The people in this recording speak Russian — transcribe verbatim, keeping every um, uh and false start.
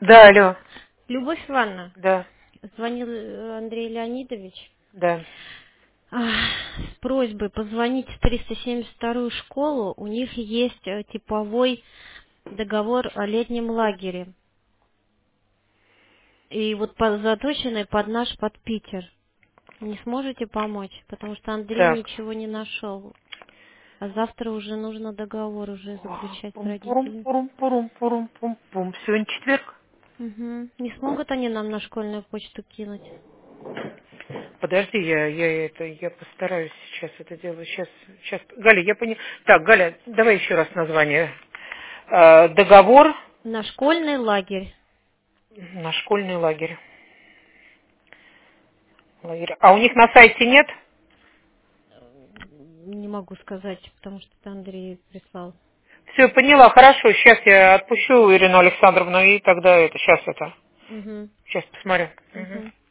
Да, алло. Любовь Ивановна, Да, звонил э, Андрей Леонидович да. ах, с просьбой позвонить в триста семьдесят вторую школу. У них есть э, типовой договор о летнем лагере. И вот по- заточенный под наш, под Питер. Не сможете помочь? Потому что Андрей Так. ничего не нашел. А завтра уже нужно договор уже заключать с родителями. Пурум-пурум-пурум-пурум-пум-пум. Сегодня четверг. Угу. Не смогут они нам на школьную почту кинуть? Подожди, я, я это, я постараюсь сейчас это делать. Сейчас, сейчас. Галя, я поняла. Так, Галя, давай еще раз название. Э, договор На школьный лагерь. на школьный лагерь. Лагерь. А у них на сайте нет? Не могу сказать, потому что это Андрей прислал. Все, поняла, хорошо. Сейчас я отпущу Ирину Александровну, и тогда это, сейчас это. Угу. Сейчас посмотрю. Мгм. Угу.